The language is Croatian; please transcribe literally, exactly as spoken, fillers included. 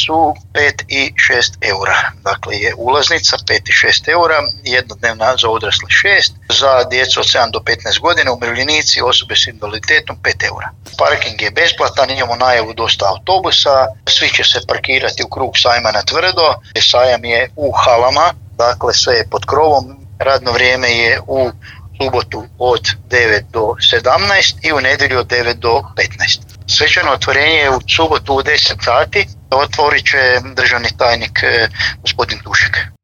su pet i šest eura. Dakle, je ulaznica pet i šest eura, jednodnevna za odrasle šest, za djecu od sedam do petnaest godina, umirovljenici, osobe s invaliditetom pet eura. Parking je besplatan, imamo najavu dosta autobusa, svi će se parkirati u krug sajma na tvrdo. Sajam je u halama, dakle sve je pod krovom, radno vrijeme je u subotu od devet do sedamnaest i u nedjelju od devet do petnaest. Svečano otvorenje je u subotu u deset sati, otvorit će državni tajnik gospodin Tušek.